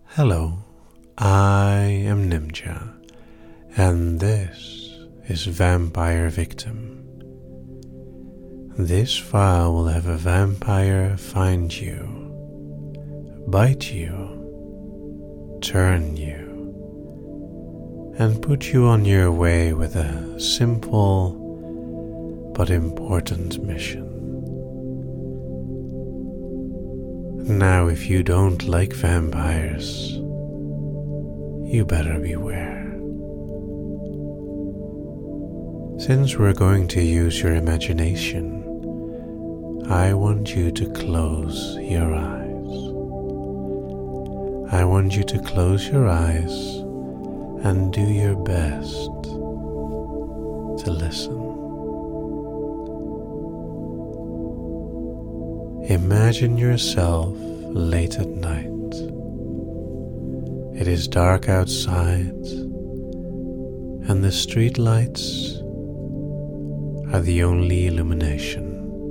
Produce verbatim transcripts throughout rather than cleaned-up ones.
Hello, I am Ninja, and this is Vampire Victim. This file will have a vampire find you, bite you, turn you, and put you on your way with a simple but important mission. Now, if you don't like vampires, you better beware. Since we're going to use your imagination, I want you to close your eyes. I want you to close your eyes and do your best to listen. Imagine yourself late at night. It is dark outside, and the street lights are the only illumination.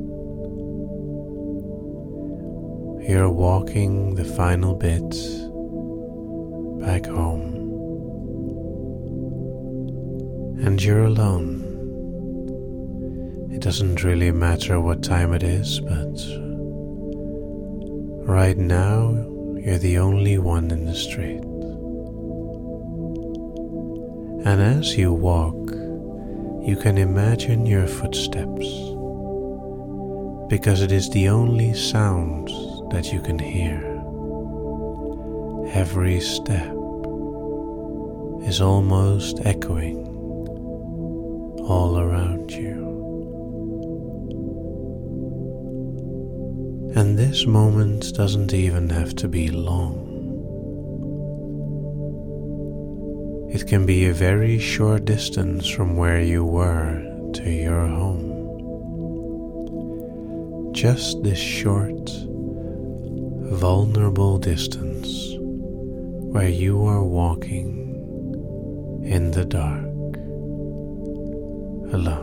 You're walking the final bit back home, and you're alone. It doesn't really matter what time it is, but right now, you're the only one in the street. And as you walk, you can imagine your footsteps, because it is the only sound that you can hear. Every step is almost echoing all around you. And this moment doesn't even have to be long. It can be a very short distance from where you were to your home. Just this short, vulnerable distance where you are walking in the dark, alone.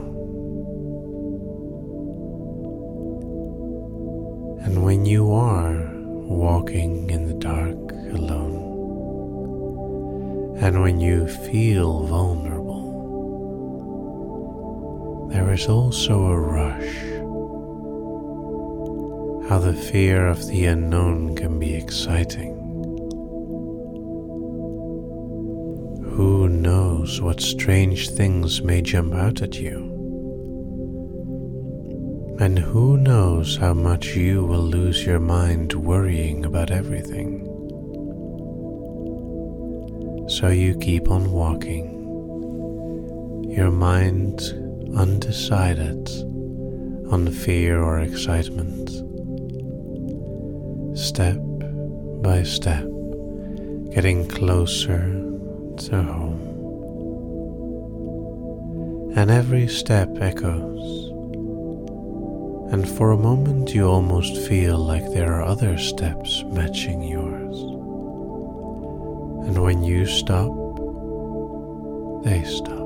And when you are walking in the dark alone, and when you feel vulnerable, there is also a rush. How the fear of the unknown can be exciting. Who knows what strange things may jump out at you? And who knows how much you will lose your mind worrying about everything. So you keep on walking, your mind undecided on fear or excitement, step by step, getting closer to home. And every step echoes. And for a moment you almost feel like there are other steps matching yours. And when you stop, they stop.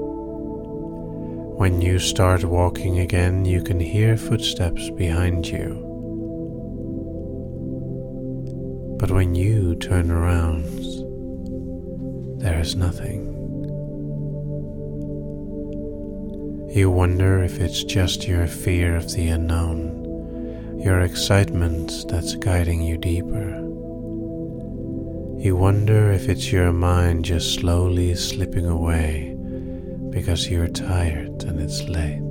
When you start walking again, you can hear footsteps behind you. But when you turn around, there is nothing. You wonder if it's just your fear of the unknown, your excitement that's guiding you deeper. You wonder if it's your mind just slowly slipping away because you're tired and it's late.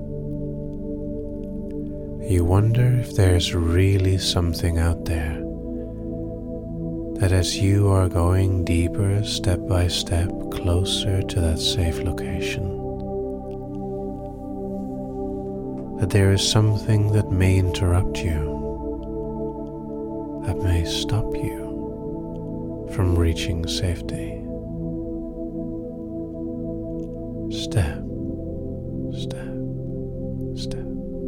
You wonder if there's really something out there that as you are going deeper step by step closer to that safe location, that there is something that may interrupt you, that may stop you from reaching safety. Step, step, step.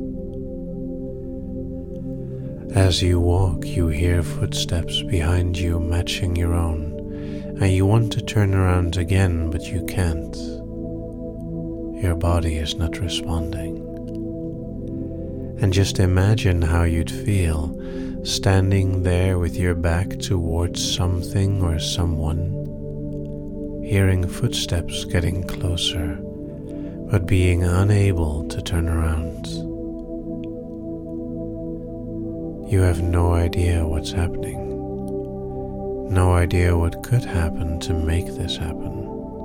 As you walk, you hear footsteps behind you matching your own, and you want to turn around again, but you can't. Your body is not responding. And just imagine how you'd feel standing there with your back towards something or someone, hearing footsteps getting closer, but being unable to turn around. You have no idea what's happening, no idea what could happen to make this happen.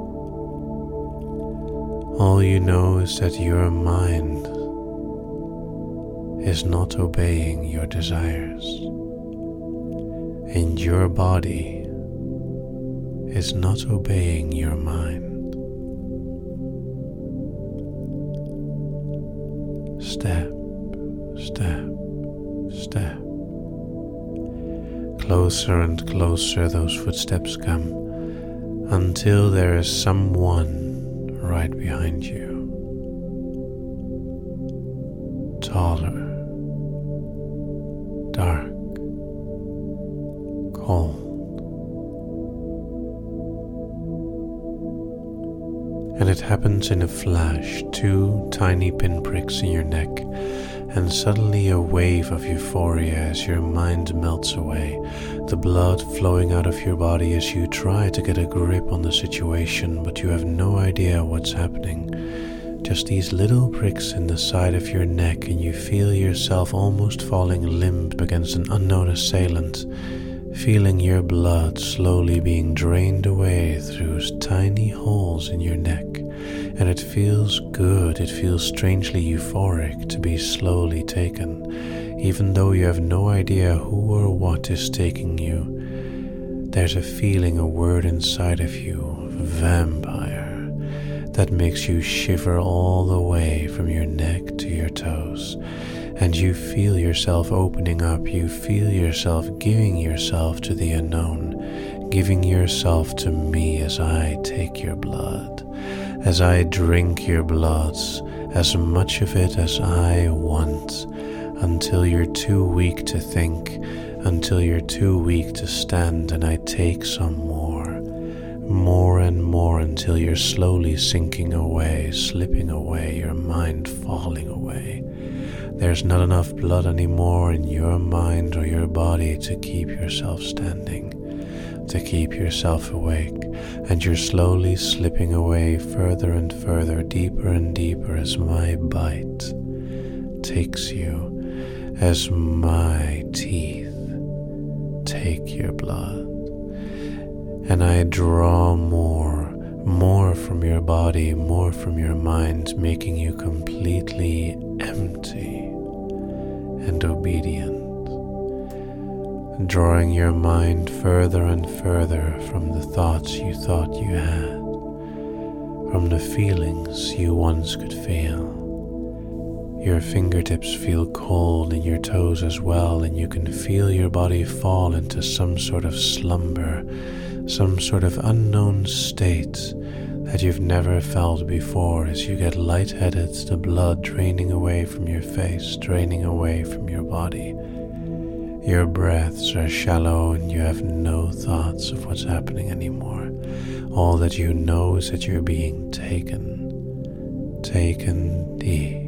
All you know is that your mind is not obeying your desires, and your body is not obeying your mind. Step, step, step. Closer and closer those footsteps come, until there is someone right behind you. Taller, dark, cold. And it happens in a flash, two tiny pinpricks in your neck, and suddenly a wave of euphoria as your mind melts away, the blood flowing out of your body as you try to get a grip on the situation, but you have no idea what's happening. Just these little pricks in the side of your neck, and you feel yourself almost falling limp against an unknown assailant, feeling your blood slowly being drained away through tiny holes in your neck. And it feels good, it feels strangely euphoric to be slowly taken, even though you have no idea who or what is taking you. There's a feeling, a word inside of you, vampire, that makes you shiver all the way from your neck to your toes. And you feel yourself opening up, you feel yourself giving yourself to the unknown, giving yourself to me as I take your blood, as I drink your blood, as much of it as I want, until you're too weak to think, until you're too weak to stand, and I take some more, more and more, until you're slowly sinking away, slipping away, your mind falling away. There's not enough blood anymore in your mind or your body to keep yourself standing, to keep yourself awake, and you're slowly slipping away further and further, deeper and deeper, as my bite takes you, as my teeth take your blood. And I draw more, more from your body, more from your mind, making you completely empty and obedient, drawing your mind further and further from the thoughts you thought you had, from the feelings you once could feel. Your fingertips feel cold and your toes as well, and you can feel your body fall into some sort of slumber, some sort of unknown state that you've never felt before, as you get lightheaded, the blood draining away from your face, draining away from your body. Your breaths are shallow and you have no thoughts of what's happening anymore. All that you know is that you're being taken, taken deep.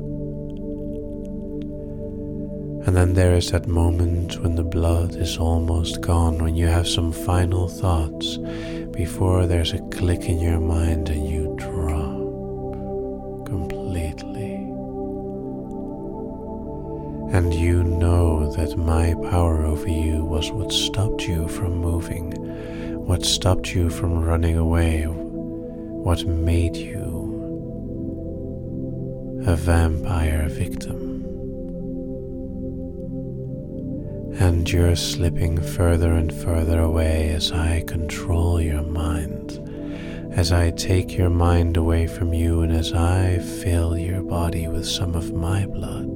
And then there is that moment when the blood is almost gone, when you have some final thoughts before there's a click in your mind and you drop completely. And you know that my power over you was what stopped you from moving, what stopped you from running away, what made you a vampire victim. And you're slipping further and further away as I control your mind, as I take your mind away from you, and as I fill your body with some of my blood.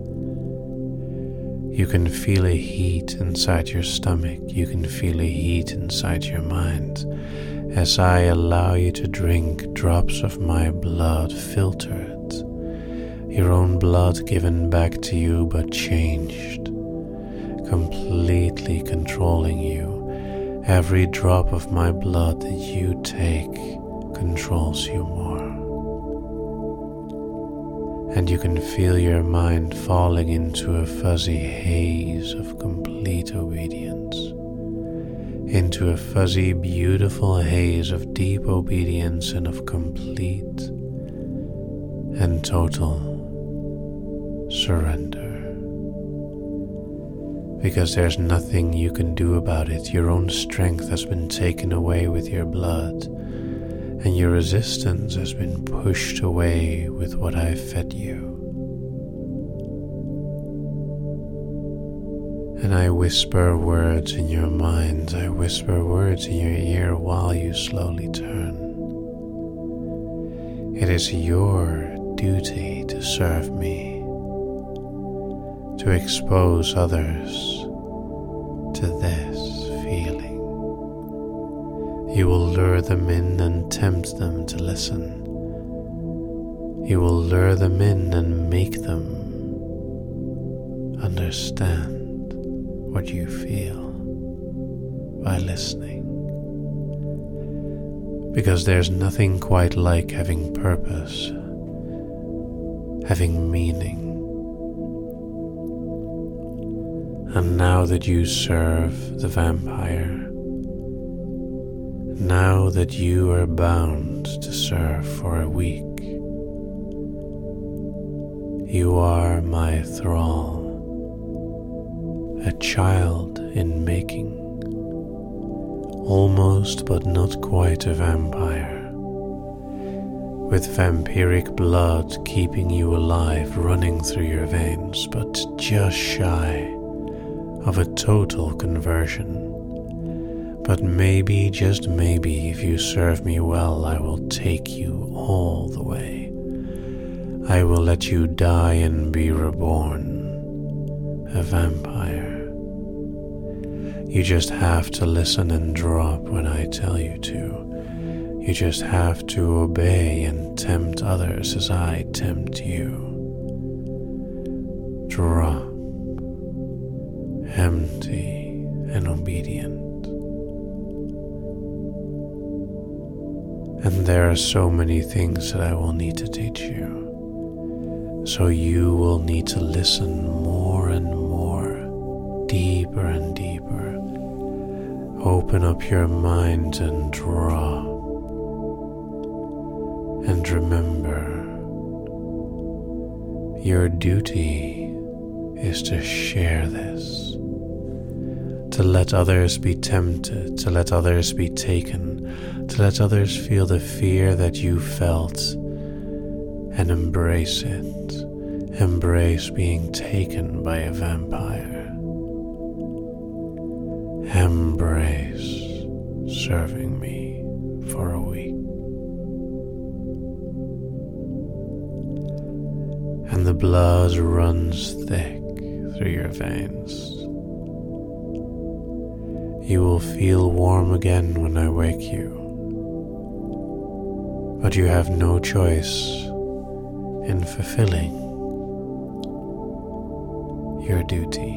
You can feel a heat inside your stomach, you can feel a heat inside your mind, as I allow you to drink drops of my blood, filtered, your own blood given back to you but changed, completely controlling you. Every drop of my blood that you take controls you more. and you can feel your mind falling into a fuzzy haze of complete obedience, into a fuzzy, beautiful haze of deep obedience and of complete and total surrender. Because there's nothing you can do about it. Your own strength has been taken away with your blood, and your resistance has been pushed away with what I've fed you. And I whisper words in your mind, I whisper words in your ear while you slowly turn. It is your duty to serve me, to expose others to this feeling. You will lure them in and tempt them to listen. You will lure them in and make them understand what you feel by listening. Because there's nothing quite like having purpose, having meaning. And now that you serve the vampire, now that you are bound to serve for a week, you are my thrall, a child in making, almost but not quite a vampire, with vampiric blood keeping you alive running through your veins, but just shy of a total conversion. But maybe, just maybe, if you serve me well, I will take you all the way. I will let you die and be reborn, a vampire. You just have to listen and drop when I tell you to. You just have to obey and tempt others as I tempt you. Drop, empty and obedient. And there are so many things that I will need to teach you. So you will need to listen more and more, deeper and deeper. Open up your mind and draw. And remember, your duty is to share this, to let others be tempted, to let others be taken, to let others feel the fear that you felt and embrace it. Embrace being taken by a vampire. Embrace serving me for a week. And the blood runs thick through your veins. You will feel warm again when I wake you. But you have no choice in fulfilling your duty.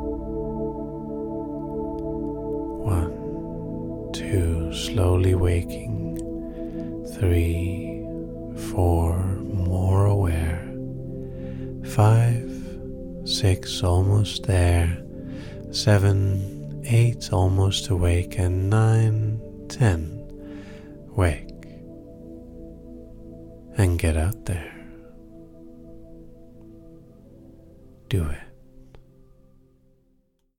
One, two, slowly waking. Three, four, more aware. Five, six, almost there. Seven, eight, almost awake. And nine, ten, wake. And get out there. Do it.